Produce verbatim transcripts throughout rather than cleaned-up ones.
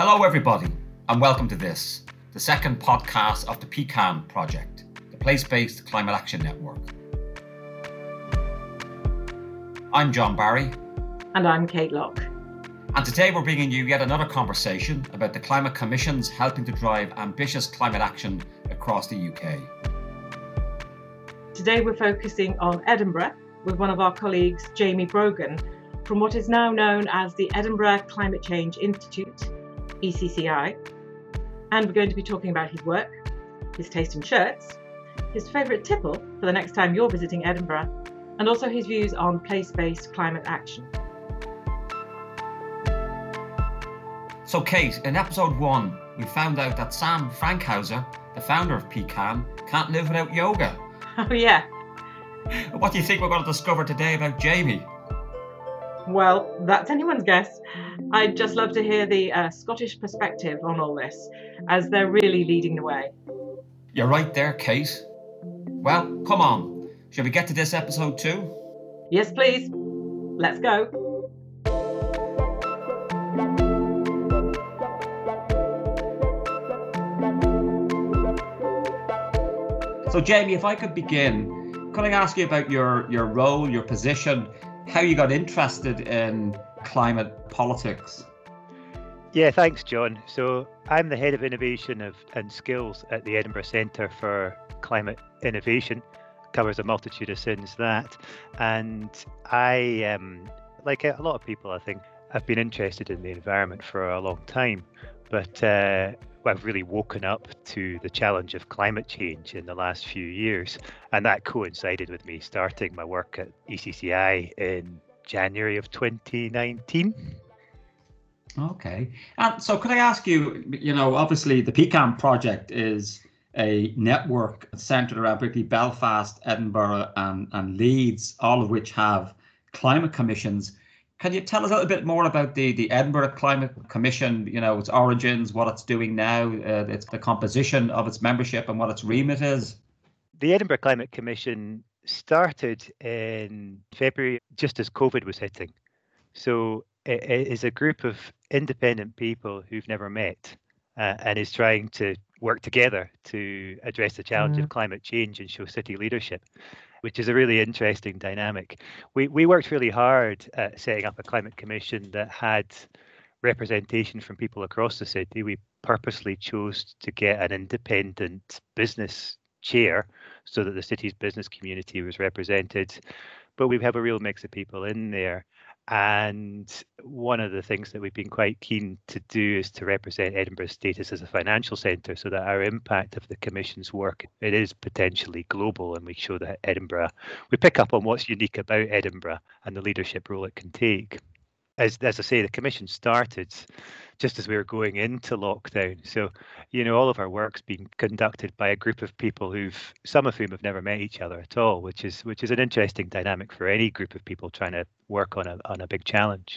Hello everybody, and welcome to this, the second podcast of the Pecan Project, the Place-Based Climate Action Network. I'm John Barry. And I'm Kate Locke. And today we're bringing you yet another conversation about the Climate Commission's helping to drive ambitious climate action across the U K. Today we're focusing on Edinburgh with one of our colleagues, Jamie Brogan, from what is now known as the Edinburgh Climate Change Institute, E C C I. And we're going to be talking about his work, his taste in shirts, his favourite tipple for the next time you're visiting Edinburgh, and also his views on place-based climate action. So Kate, in episode one, we found out that Sam Frankhauser, the founder of Pecan, can't live without yoga. Oh yeah. What do you think we're going to discover today about Jamie? Well, that's anyone's guess. I'd just love to hear the uh, Scottish perspective on all this, as they're really leading the way. You're right there, Kate. Well, come on. Shall we get to this episode too? Yes, please. Let's go. So, Jamie, if I could begin, could I ask you about your, your role, your position, how you got interested in climate politics? Yeah, thanks, John. So I'm the head of innovation of, and skills at the Edinburgh Centre for Climate Innovation. Covers a multitude of sins, that. And I, um, like a lot of people, I think, I've been interested in the environment for a long time. But uh, I've really woken up to the challenge of climate change in the last few years. And that coincided with me starting my work at E C C I in January of twenty nineteen. Okay. And so could I ask you, you know, obviously the Pecan Project is a network centred around particularly Belfast, Edinburgh and, and Leeds, all of which have climate commissions. Can you tell us a little bit more about the, the Edinburgh Climate Commission, you know, its origins, what it's doing now, uh, it's the composition of its membership and what its remit is? The Edinburgh Climate Commission started in February, just as COVID was hitting. So it is a group of independent people who've never met uh, and is trying to work together to address the challenge mm. of climate change and show city leadership, which is a really interesting dynamic. We we worked really hard at setting up a climate commission that had representation from people across the city. We purposely chose to get an independent business chair so that the city's business community was represented, but we have a real mix of people in there. And one of the things that we've been quite keen to do is to represent Edinburgh's status as a financial centre so that our impact of the Commission's work, it is potentially global, and we show that Edinburgh, we pick up on what's unique about Edinburgh and the leadership role it can take. As, as I say, the Commission started just as we were going into lockdown. So, you know, all of our work's been conducted by a group of people who've, some of whom have never met each other at all, which is which is an interesting dynamic for any group of people trying to work on a on a big challenge.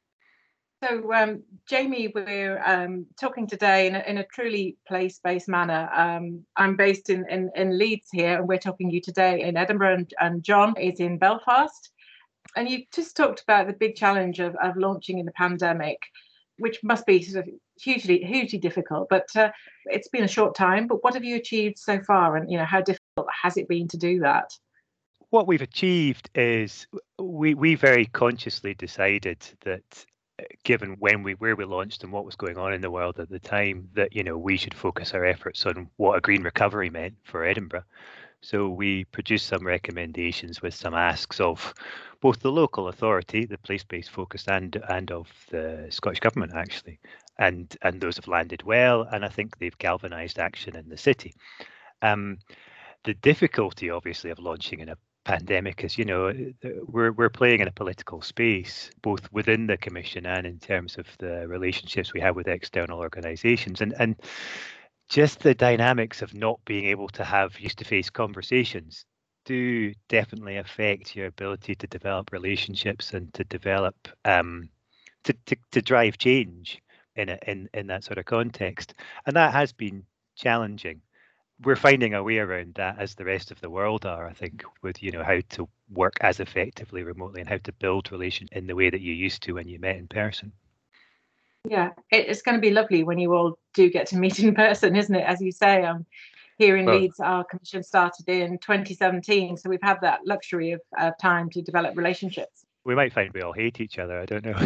So, um, Jamie, we're um, talking today in a, in a truly place-based manner. Um, I'm based in, in, in Leeds here, and we're talking to you today in Edinburgh, and, and John is in Belfast. And you just talked about the big challenge of, of launching in the pandemic, which must be sort of hugely, hugely difficult. But uh, it's been a short time. But what have you achieved so far? And, you know, how difficult has it been to do that? What we've achieved is we we very consciously decided that, given when we where we launched and what was going on in the world at the time, that, you know, we should focus our efforts on what a green recovery meant for Edinburgh. So we produced some recommendations with some asks of both the local authority, the place-based focus, and and of the Scottish Government, actually. And and those have landed well, and I think they've galvanised action in the city. Um, the difficulty, obviously, of launching in a pandemic is, you know, we're we're playing in a political space, both within the Commission and in terms of the relationships we have with external organisations. And and just the dynamics of not being able to have face-to-face conversations do definitely affect your ability to develop relationships and to develop um, to, to to drive change in a, in in that sort of context, and that has been challenging. We're finding our way around that, as the rest of the world are, I think, with, you know, how to work as effectively remotely and how to build relation in the way that you used to when you met in person. Yeah, it, it's going to be lovely when you all do get to meet in person, isn't it? As you say, um, here in Well, Leeds, our commission started in twenty seventeen, so we've had that luxury of uh, time to develop relationships. we might find we all hate each other. I don't know.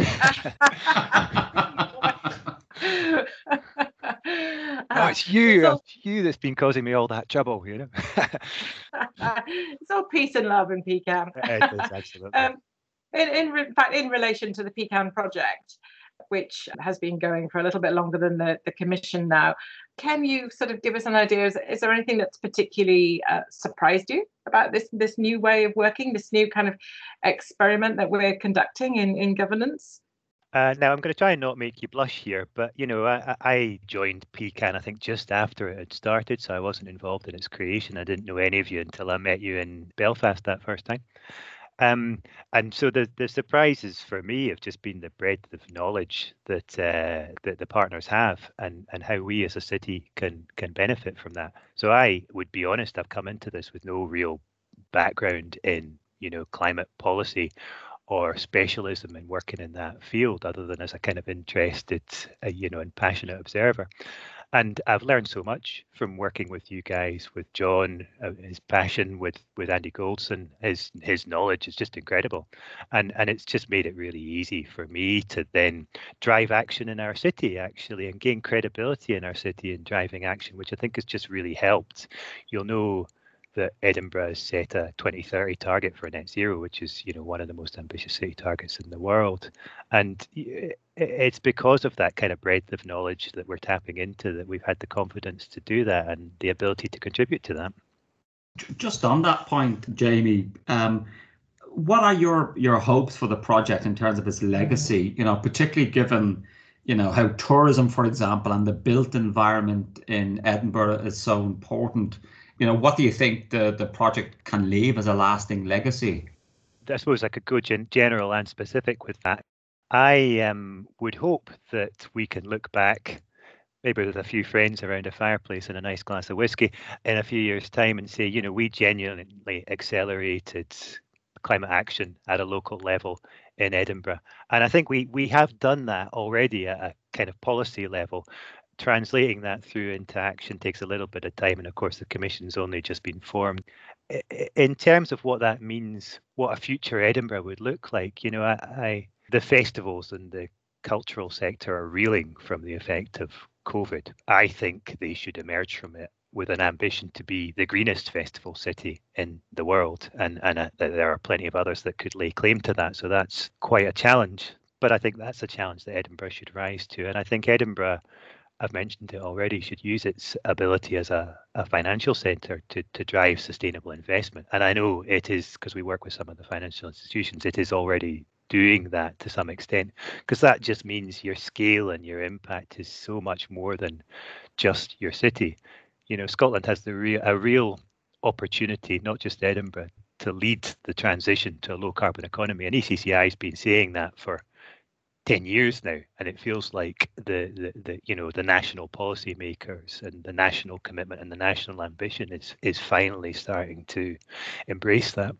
No, it's you. It's all, It's you that's been causing me all that trouble, you know. it's all peace and love in P CAN. It is, absolutely. um, in, in, in fact, in relation to the P CAN project, which has been going for a little bit longer than the, the commission now, can you sort of give us an idea? Is, is there anything that's particularly uh, surprised you about this this new way of working, this new kind of experiment that we're conducting in, in governance? Uh, now, I'm going to try and not make you blush here, but, you know, I, I joined P CAN, I think, just after it had started, so I wasn't involved in its creation. I didn't know any of you until I met you in Belfast that first time. Um, and so the, the surprises for me have just been the breadth of knowledge that uh, that the partners have, and, and how we as a city can can benefit from that. So I would be honest, I've come into this with no real background in, you know, climate policy or specialism in working in that field, other than as a kind of interested, uh, you know, and passionate observer. And I've learned so much from working with you guys, with John, uh, his passion, with with Andy Goldson, his his knowledge is just incredible, and and it's just made it really easy for me to then drive action in our city, actually, and gain credibility in our city in driving action, which I think has just really helped. You'll know that Edinburgh has set a twenty thirty target for net zero, which is, you know, one of the most ambitious city targets in the world. And it's because of that kind of breadth of knowledge that we're tapping into that we've had the confidence to do that and the ability to contribute to that. Just on that point, Jamie, um, what are your your hopes for the project in terms of its legacy? You know, particularly given, you know, how tourism, for example, and the built environment in Edinburgh is so important. You know, what do you think the, the project can leave as a lasting legacy? I suppose I could go gen- general and specific with that. I um, would hope that we can look back, maybe with a few friends around a fireplace and a nice glass of whiskey in a few years' time, and say, you know, we genuinely accelerated climate action at a local level in Edinburgh. And I think we we have done that already at a kind of policy level. Translating that through into action takes a little bit of time, and of course the commission's only just been formed. In terms of what that means, what a future Edinburgh would look like, you know, I, I the festivals and the cultural sector are reeling from the effect of COVID. I think they should emerge from it with an ambition to be the greenest festival city in the world, and and uh, there are plenty of others that could lay claim to that. So that's quite a challenge, but I think that's a challenge that Edinburgh should rise to. And I think Edinburgh, I've mentioned it already, should use its ability as a, a financial centre to, to drive sustainable investment. And I know it is, because we work with some of the financial institutions, it is already doing that to some extent, because that just means your scale and your impact is so much more than just your city. You know, Scotland has the re- a real opportunity, not just Edinburgh, to lead the transition to a low carbon economy. And E C C I has been saying that for ten years now, and it feels like the, the the you know the national policy makers and the national commitment and the national ambition is is finally starting to embrace that.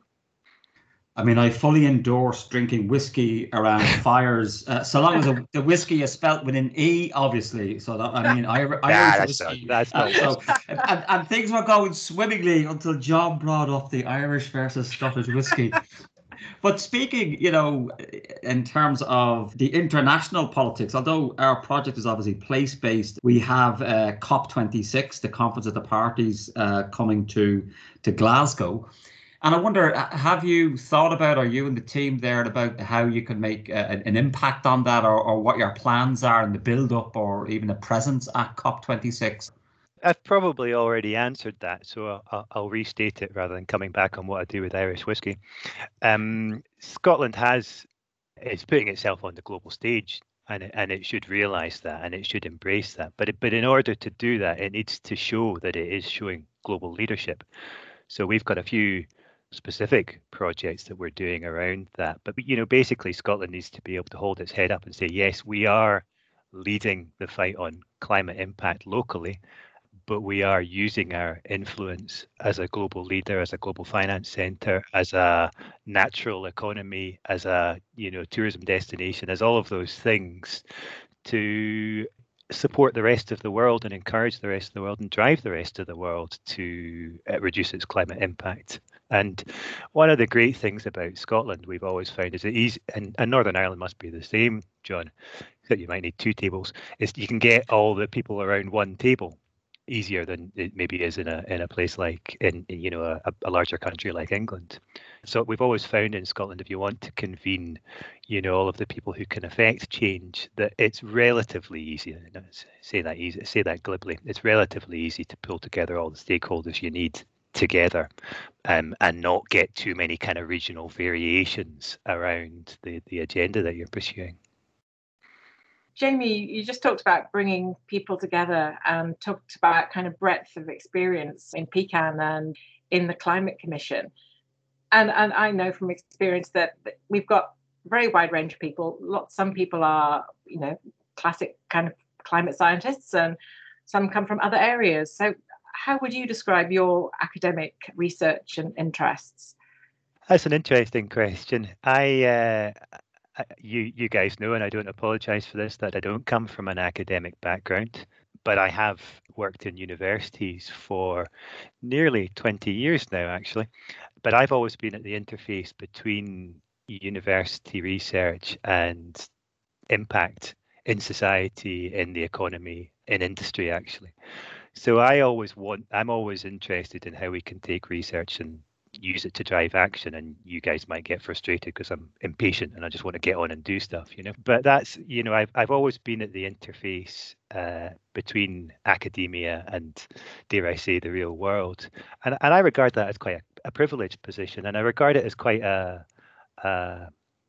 I mean, I fully endorse drinking whiskey around fires, uh, so long as the, the whiskey is spelt with an E, obviously. So that, I mean, I, I nah, Irish that's whiskey. Not, that's not. Uh, so, and, and things were going swimmingly until John brought up the Irish versus Scottish whiskey. But speaking, you know, in terms of the international politics, although our project is obviously place-based, we have uh, COP twenty-six, the Conference of the Parties, uh, coming to to Glasgow. And I wonder, have you thought about, or you and the team there, about how you can make a, an impact on that, or, or what your plans are in the build-up, or even a presence at COP twenty-six? I've probably already answered that, so I'll, I'll restate it rather than coming back on what I do with Irish whiskey. Um, Scotland has is putting itself on the global stage, and it, and it should realise that, and it should embrace that. But it, but in order to do that, it needs to show that it is showing global leadership. So we've got a few specific projects that we're doing around that. But you know, basically, Scotland needs to be able to hold its head up and say, yes, we are leading the fight on climate impact locally, but we are using our influence as a global leader, as a global finance center, as a natural economy, as a you know tourism destination, as all of those things, to support the rest of the world and encourage the rest of the world and drive the rest of the world to uh, reduce its climate impact. And one of the great things about Scotland we've always found is that easy, and, and Northern Ireland must be the same, John, that you might need two tables, is you can get all the people around one table easier than it maybe is in a in a place like in you know a, a larger country like England. So we've always found in Scotland, if you want to convene, you know, all of the people who can affect change, that it's relatively easy. Say that easy, say that glibly. It's relatively easy to pull together all the stakeholders you need together, um, and not get too many kind of regional variations around the the agenda that you're pursuing. Jamie, you just talked about bringing people together and talked about kind of breadth of experience in Pecan and in the Climate Commission. And, and I know from experience that we've got a very wide range of people. Lots, some people are, you know, classic kind of climate scientists, and some come from other areas. So how would you describe your academic research and interests? That's an interesting question. I... Uh, You you guys know, and I don't apologise for this, that I don't come from an academic background, but I have worked in universities for nearly twenty years now, actually. But I've always been at the interface between university research and impact in society, in the economy, in industry, actually. So I always want, I'm always interested in how we can take research and use it to drive action. And you guys might get frustrated because I'm impatient and I just want to get on and do stuff, you know. But that's, you know, I've I've always been at the interface uh, between academia and, dare I say, the real world, and and I regard that as quite a, a privileged position, and I regard it as quite a. a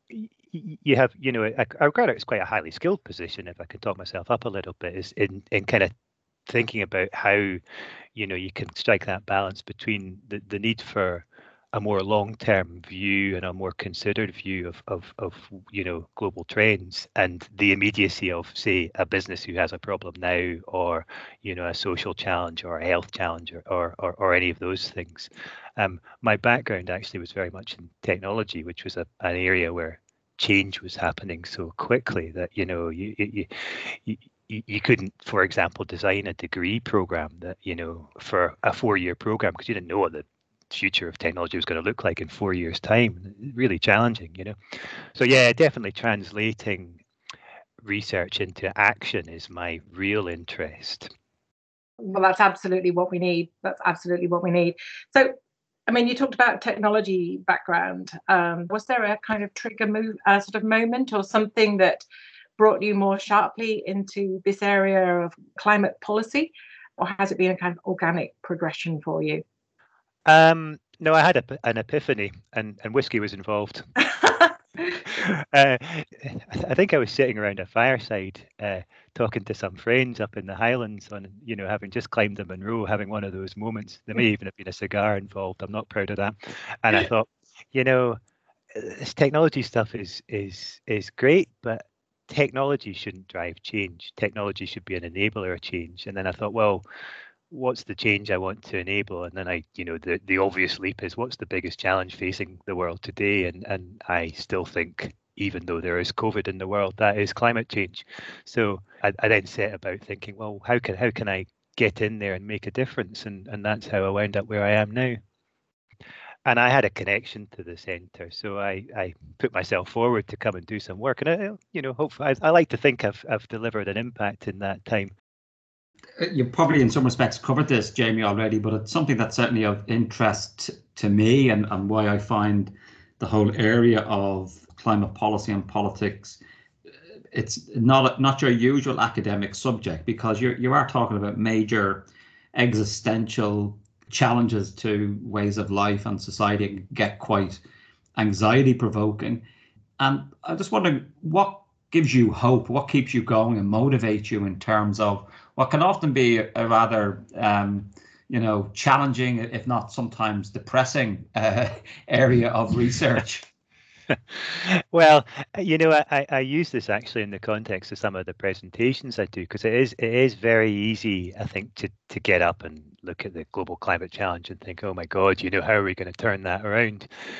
you have, you know, I, I regard it as quite a highly skilled position, if I can talk myself up a little bit, is in in kind of thinking about how, you know, you can strike that balance between the, the need for a more long-term view and a more considered view of, of, of, you know, global trends, and the immediacy of, say, a business who has a problem now, or, you know, a social challenge or a health challenge, or, or, or, or any of those things. Um, my background actually was very much in technology, which was a, an area where change was happening so quickly that, you know, you, you, you you couldn't, for example, design a degree program that, you know, for a four-year program, because you didn't know what the future of technology was going to look like in four years' time. Really challenging, you know. So yeah, definitely translating research into action is my real interest. Well, that's absolutely what we need. That's absolutely what we need. So, I mean, you talked about technology background. Um, was there a kind of trigger move, uh, sort of moment, or something that brought you more sharply into this area of climate policy, or has it been a kind of organic progression for you? Um, no, I had a, an epiphany, and, and whiskey was involved. uh, I think I was sitting around a fireside uh, talking to some friends up in the Highlands, on, you know, having just climbed the Munro, having one of those moments. There may even have been a cigar involved. I'm not proud of that. And I thought, you know, this technology stuff is is is great, but technology shouldn't drive change. Technology should be an enabler of change. And then I thought, well, what's the change I want to enable? And then I, you know, the, the obvious leap is, what's the biggest challenge facing the world today? And and I still think, even though there is COVID in the world, that is climate change. So I, I then set about thinking, well, how can how can I get in there and make a difference? And and that's how I wound up where I am now. And I had a connection to the centre, so I, I put myself forward to come and do some work. And I, you know, hopefully, I, I like to think I've I've delivered an impact in that time. You probably, in some respects, covered this, Jamie, already, but it's something that's certainly of interest to me, and, and why I find the whole area of climate policy and politics, it's not not your usual academic subject, because you you are talking about major existential challenges to ways of life and society, and get quite anxiety provoking. And I'm just wondering, what gives you hope? What keeps you going and motivates you in terms of what can often be a, a rather, um, you know, challenging, if not sometimes depressing uh, area of research? Well, you know, I, I use this actually in the context of some of the presentations I do, because it is it is very easy, I think, to to get up and look at the global climate challenge and think, oh my God, you know, how are we going to turn that around?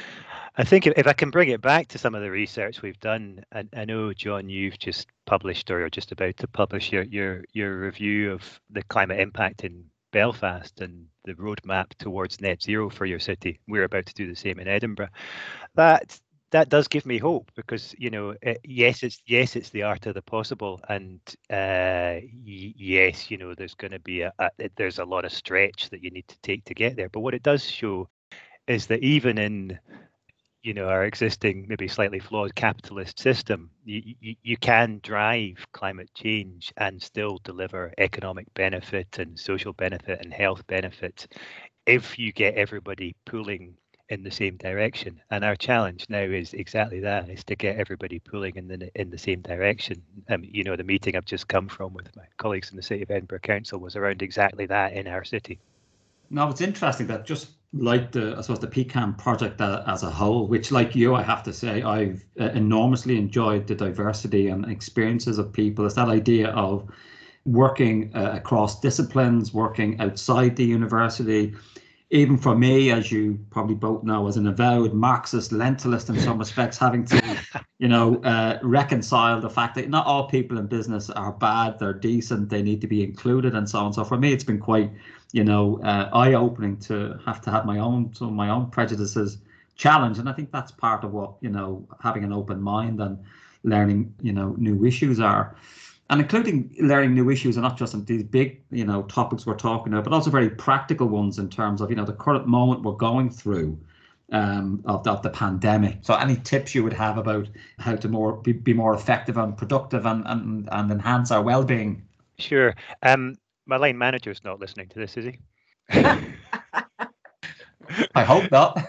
I think if, if I can bring it back to some of the research we've done, and I know, John, you've just published or you're just about to publish your your your review of the climate impact in Belfast and the roadmap towards net zero for your city. We're about to do the same in Edinburgh. That that does give me hope, because you know, it, yes, it's yes, it's the art of the possible, and uh, y- yes, you know, there's going to be a, a there's a lot of stretch that you need to take to get there. But what it does show is that even in you know our existing maybe slightly flawed capitalist system, you, you, you can drive climate change and still deliver economic benefit and social benefit and health benefit if you get everybody pulling in the same direction. And our challenge now is exactly that, is to get everybody pulling in the in the same direction. Um, you know, the meeting I've just come from with my colleagues in the City of Edinburgh Council was around exactly that in our city. No, it's interesting that just like the, I suppose, the P CAN project as a whole, which, like you, I have to say, I've enormously enjoyed the diversity and experiences of people. It's that idea of working uh, across disciplines, working outside the university. Even for me, as you probably both know, as an avowed Marxist Lentilist in some respects, having to, you know, uh, reconcile the fact that not all people in business are bad, they're decent, they need to be included, and so on. So for me, it's been quite, you know, uh, eye-opening to have to have my own, some of my own prejudices challenged. And I think that's part of what, you know, having an open mind and learning, you know, new issues are. And including learning new issues, and not just these big, you know, topics we're talking about, but also very practical ones in terms of, you know, the current moment we're going through um, of, the, of the pandemic. So any tips you would have about how to more be, be more effective and productive and, and, and enhance our well-being? Sure. Um, my line manager's not listening to this, is he? I hope not.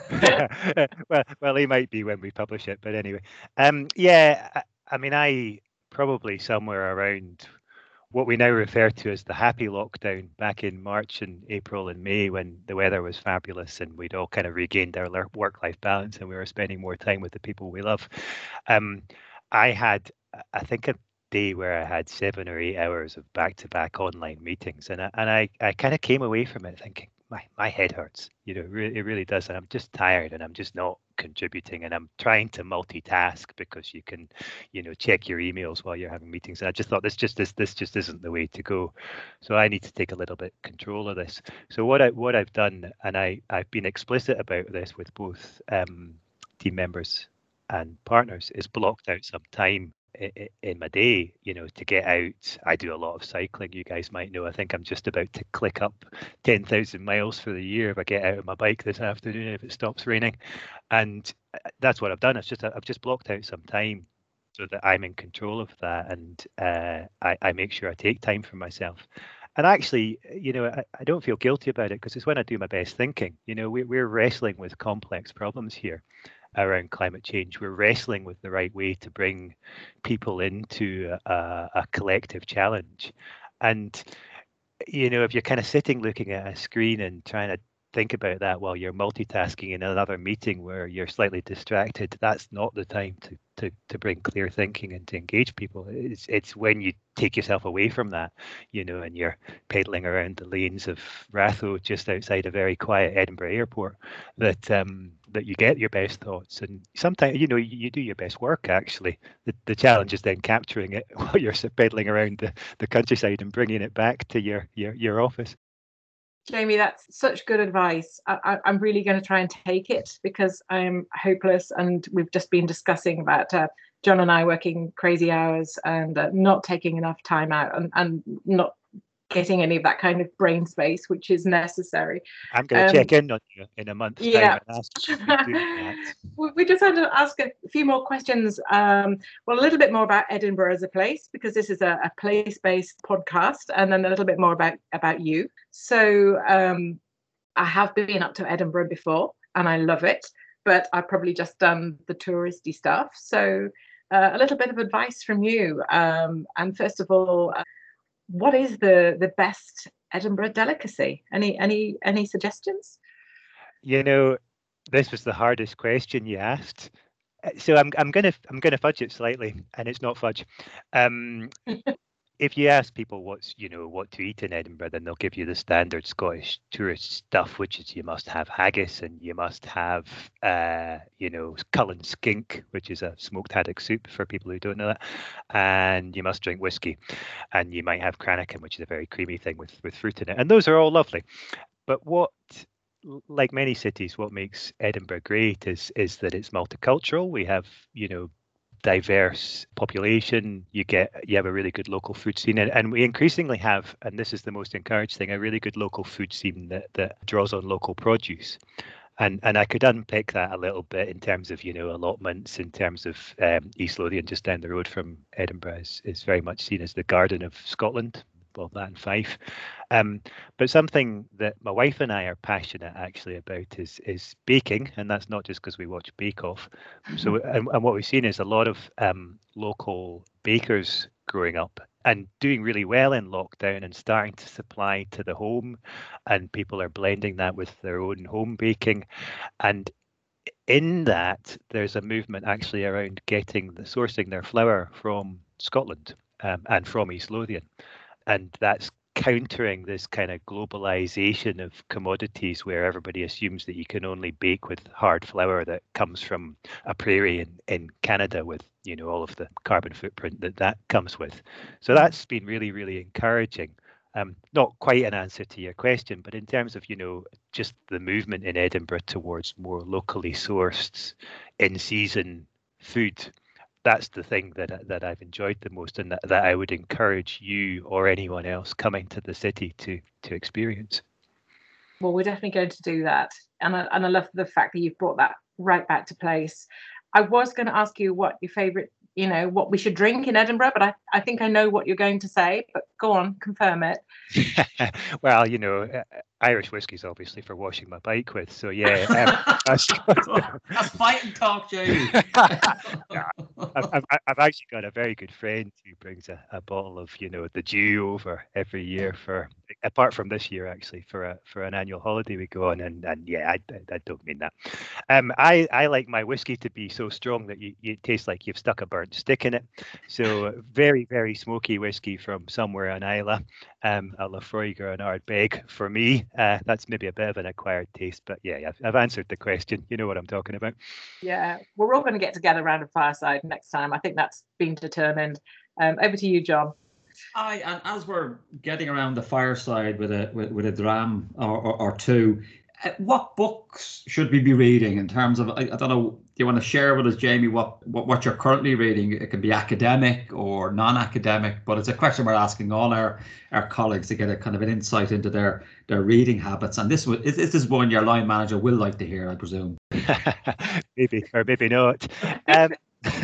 well, well, he might be when we publish it, but anyway. Um, yeah, I, I mean, I probably somewhere around what we now refer to as the happy lockdown back in March and April and May, when the weather was fabulous and we'd all kind of regained our work-life balance and we were spending more time with the people we love. Um, I had, I think, a day where I had seven or eight hours of back-to-back online meetings, and I, and I, I kind of came away from it thinking, my my head hurts. You know, it really, it really does, and I'm just tired, and I'm just not contributing, and I'm trying to multitask because you can, you know, check your emails while you're having meetings. And I just thought this just this this just isn't the way to go. So I need to take a little bit control of this. So what I what I've done, and I I've been explicit about this with both um, team members and partners, is blocked out some time in my day, you know, to get out. I do a lot of cycling. You guys might know, I think I'm just about to click up ten thousand miles for the year if I get out on my bike this afternoon, if it stops raining. And that's what I've done. It's just, I've just blocked out some time so that I'm in control of that. And uh, I, I make sure I take time for myself. And actually, you know, I, I don't feel guilty about it, because it's when I do my best thinking. You know, we, we're wrestling with complex problems here around climate change. We're wrestling with the right way to bring people into a, a collective challenge. And, you know, if you're kind of sitting looking at a screen and trying to think about that while you're multitasking in another meeting where you're slightly distracted, that's not the time to to to bring clear thinking and to engage people. It's it's when you take yourself away from that, you know, and you're pedaling around the lanes of Ratho just outside a very quiet Edinburgh airport, that um that you get your best thoughts. And sometimes, you know, you, you do your best work, actually. The, the challenge is then capturing it while you're pedaling around the, the countryside and bringing it back to your your, your office. Jamie, that's such good advice. I, I, I'm really going to try and take it, because I'm hopeless, and we've just been discussing about uh, John and I working crazy hours and uh, not taking enough time out, and, and not getting any of that kind of brain space which is necessary. I'm going to um, check in on you in a month's yeah. time and ask you to do that. We just had to ask a few more questions. Um, well, a little bit more about Edinburgh as a place, because this is a, a place-based podcast, and then a little bit more about, about you. So um, I have been up to Edinburgh before, and I love it, but I've probably just done the touristy stuff. So uh, a little bit of advice from you. Um, and first of all, uh, what is the the best Edinburgh delicacy? Any any any suggestions? You know, this was the hardest question you asked. So I'm I'm gonna I'm gonna fudge it slightly, and it's not fudge. Um, if you ask people what's, you know, what to eat in Edinburgh, then they'll give you the standard Scottish tourist stuff, which is you must have haggis and you must have, uh, you know, Cullen skink, which is a smoked haddock soup for people who don't know that, and you must drink whiskey, and you might have Cranachan, which is a very creamy thing with with fruit in it, and those are all lovely. But what, like many cities, what makes Edinburgh great is is that it's multicultural. We have, you know, diverse population. You get you have a really good local food scene, and, and we increasingly have, and this is the most encouraged thing, a really good local food scene that that draws on local produce. And and I could unpick that a little bit in terms of, you know, allotments, in terms of um, East Lothian, just down the road from Edinburgh, is, is very much seen as the Garden of Scotland. Well, that and Fife. Um, but something that my wife and I are passionate actually about is is baking, and that's not just because we watch Bake Off. So, and, and what we've seen is a lot of um, local bakers growing up and doing really well in lockdown and starting to supply to the home, and people are blending that with their own home baking. And in that, there's a movement actually around getting the sourcing their flour from Scotland um, and from East Lothian. And that's countering this kind of globalization of commodities where everybody assumes that you can only bake with hard flour that comes from a prairie in, in Canada with, you know, all of the carbon footprint that that comes with. So that's been really, really encouraging. Um, not quite an answer to your question, but in terms of, you know, just the movement in Edinburgh towards more locally sourced, in-season food, that's the thing that that I've enjoyed the most, and that, that I would encourage you or anyone else coming to the city to to experience. Well, we're definitely going to do that, and I, and I love the fact that you've brought that right back to place. I was going to ask you what your favourite, you know, what we should drink in Edinburgh, but I, I think I know what you're going to say, but go on, confirm it. Well, you know, uh, Irish whiskey's obviously for washing my bike with, so yeah. Um, that's, that's fighting talk, Jamie. yeah, I've, I've, I've actually got a very good friend who brings a, a bottle of, you know, the Dew over every year for, apart from this year actually, for a for an annual holiday we go on, and and yeah, I, I don't mean that. Um, I I like my whiskey to be so strong that you, you taste like you've stuck a burnt stick in it. So very very smoky whiskey from somewhere in Islay, um, a Laphroaig or an Ardbeg for me. Uh, that's maybe a bit of an acquired taste, but yeah, I've, I've answered the question. You know what I'm talking about. Yeah, we're all going to get together around a fireside next time. I think that's been determined. Um, over to you, John. Aye, and as we're getting around the fireside with a with, with a dram or, or, or two, uh, what books should we be reading in terms of, I, I don't know, do you want to share with us, Jamie, what, what, what you're currently reading? It can be academic or non-academic, but it's a question we're asking all our, our colleagues to get a kind of an insight into their, their reading habits. And this, this is one your line manager will like to hear, I presume. Maybe, or maybe not. Um,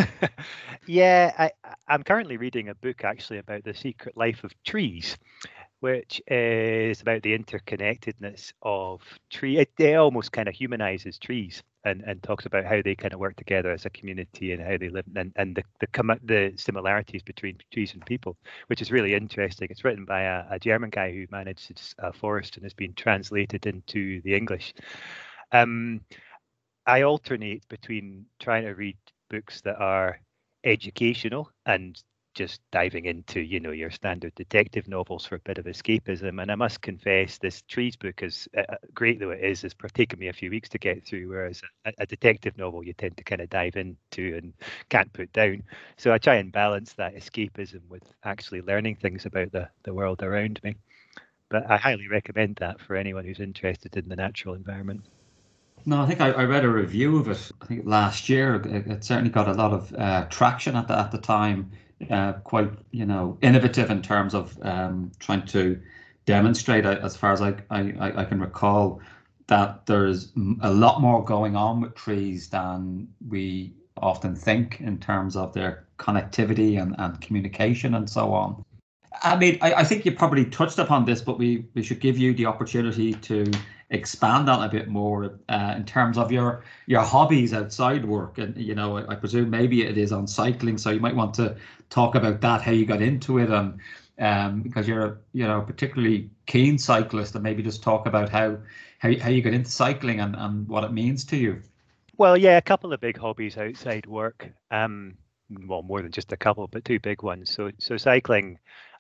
yeah, I, I'm currently reading a book actually about the secret life of trees, which is about the interconnectedness of tree. It, it almost kind of humanizes trees and, and talks about how they kind of work together as a community and how they live, and, and the, the the similarities between trees and people, which is really interesting. It's written by a, a German guy who manages a forest and has been translated into the English. Um, I alternate between trying to read books that are educational and just diving into, you know, your standard detective novels for a bit of escapism. And I must confess, this trees book, is uh, great though it is, has taken me a few weeks to get through, whereas a, a detective novel you tend to kind of dive into and can't put down. So I try and balance that escapism with actually learning things about the, the world around me. But I highly recommend that for anyone who's interested in the natural environment. No, I think I, I read a review of it, I think last year. It, it certainly got a lot of uh, traction at the, at the time. Uh, quite, you know, innovative in terms of um, trying to demonstrate, as far as I, I, I can recall, that there's a lot more going on with trees than we often think in terms of their connectivity and, and communication and so on. I mean, I, I think you probably touched upon this, but we, we should give you the opportunity to expand on a bit more uh, in terms of your your hobbies outside work. And, you know, I, I presume maybe it is on cycling, so you might want to talk about that, how you got into it, and um, because you're a, you know, particularly keen cyclist, and maybe just talk about how how, how you got into cycling and, and what it means to you. Well, yeah, a couple of big hobbies outside work. Um, well, more than just a couple, but two big ones. So, so cycling,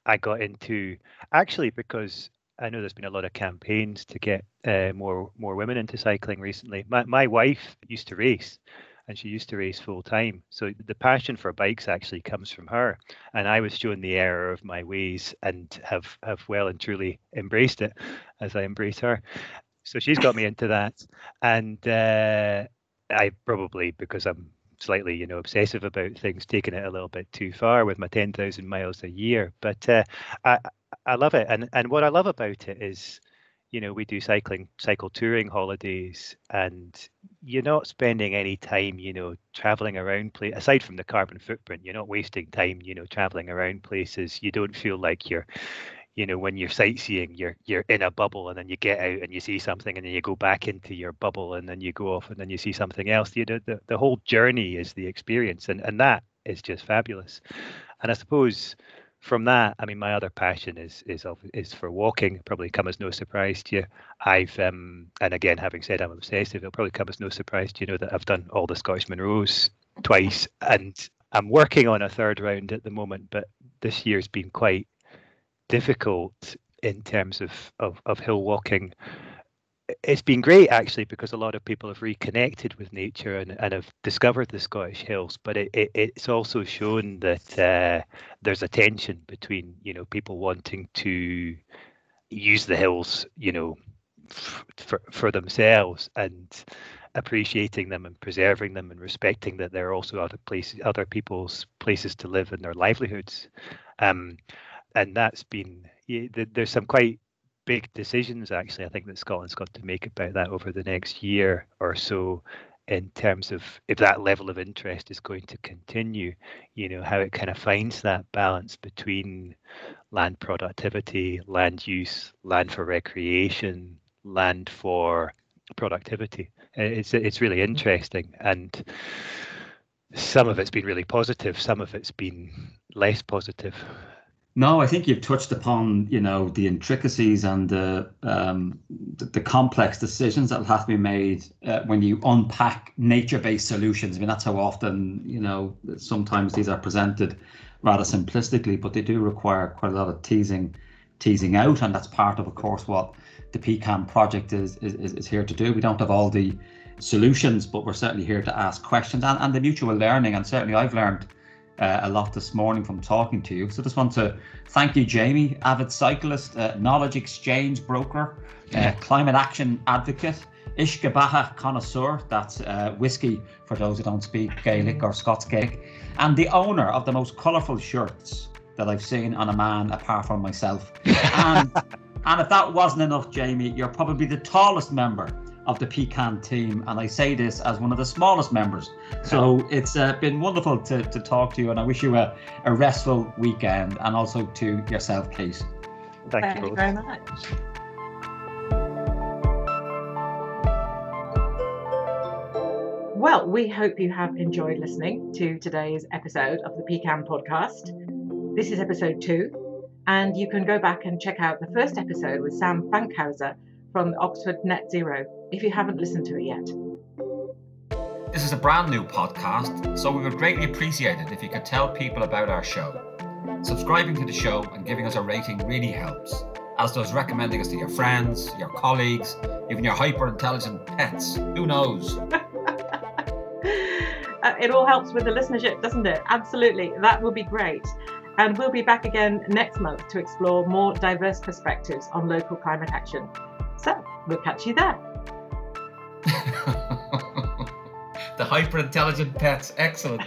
I got into, actually because I know there's been a lot of campaigns to get uh, more more women into cycling recently. My my wife used to race, and she used to race full time. So the passion for bikes actually comes from her. And I was shown the error of my ways and have have well and truly embraced it, as I embrace her. So she's got me into that, and uh, I probably, because I'm slightly, you know, obsessive about things, taking it a little bit too far with my ten thousand miles a year. But uh, I I love it, and and what I love about it is, you know, we do cycling, cycle touring holidays, and you're not spending any time, you know, traveling around place. Aside from the carbon footprint, you're not wasting time, you know, traveling around places. You don't feel like you're, you know, when you're sightseeing, you're you're in a bubble, and then you get out and you see something, and then you go back into your bubble, and then you go off, and then you see something else. You know, the the whole journey is the experience, and and that is just fabulous. And I suppose from that, I mean, my other passion is is of is for walking. Probably come as no surprise to you. I've um and again, having said I'm obsessive, it'll probably come as no surprise to you know that I've done all the Scottish Munros twice, and I'm working on a third round at the moment. But this year's been quite difficult in terms of, of of hill walking. It's been great actually, because a lot of people have reconnected with nature and, and have discovered the Scottish hills, but it, it it's also shown that uh, there's a tension between, you know, people wanting to use the hills, you know, f- for for themselves, and appreciating them and preserving them and respecting that there are also other places, other people's places to live and their livelihoods. Um, and that's been, yeah, th- there's some quite big decisions actually I think that Scotland's got to make about that over the next year or so, in terms of if that level of interest is going to continue, you know, how it kind of finds that balance between land productivity, land use, land for recreation, land for productivity. It's it's really interesting, and some of it's been really positive, some of it's been less positive. No, I think you've touched upon, you know, the intricacies and the um, the, the complex decisions that will have to be made uh, when you unpack nature-based solutions. I mean, that's how often, you know, sometimes these are presented rather simplistically, but they do require quite a lot of teasing, teasing out, and that's part of, of course, what the P CAM project is is is here to do. We don't have all the solutions, but we're certainly here to ask questions and, and the mutual learning. And certainly, I've learned Uh, a lot this morning from talking to you. So just want to thank you, Jamie, avid cyclist, uh, knowledge exchange broker, uh, climate action advocate, Ishkabaha connoisseur, that's uh, whiskey for those who don't speak Gaelic or Scots Gaelic, and the owner of the most colourful shirts that I've seen on a man apart from myself. And, and if that wasn't enough, Jamie, you're probably the tallest member of the P CAM team, and I say this as one of the smallest members. So it's uh, been wonderful to, to talk to you, and I wish you a, a restful weekend, and also to yourself, Kate. Thank, Thank you, you very much. Well, we hope you have enjoyed listening to today's episode of the P CAM podcast. This is episode two, and you can go back and check out the first episode with Sam Fankhauser from Oxford Net Zero if you haven't listened to it yet. This is a brand new podcast, so we would greatly appreciate it if you could tell people about our show. Subscribing to the show and giving us a rating really helps, as does recommending us to your friends, your colleagues, even your hyper-intelligent pets. Who knows? uh, it all helps with the listenership, doesn't it? Absolutely. That would be great. And we'll be back again next month to explore more diverse perspectives on local climate action. So we'll catch you there. The hyper-intelligent pets, excellent.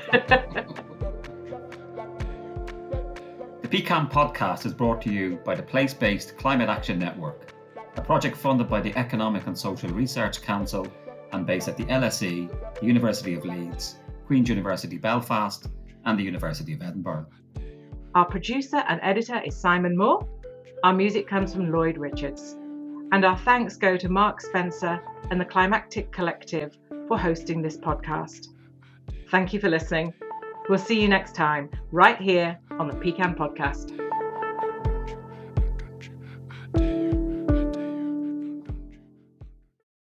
The P CAM podcast is brought to you by the Place-Based Climate Action Network, a project funded by the Economic and Social Research Council and based at the L S E, the University of Leeds, Queen's University Belfast and the University of Edinburgh. Our producer and editor is Simon Moore. Our music comes from Lloyd Richards. And our thanks go to Mark Spencer and the Climactic Collective for hosting this podcast. Thank you for listening. We'll see you next time, right here on the P CAM podcast.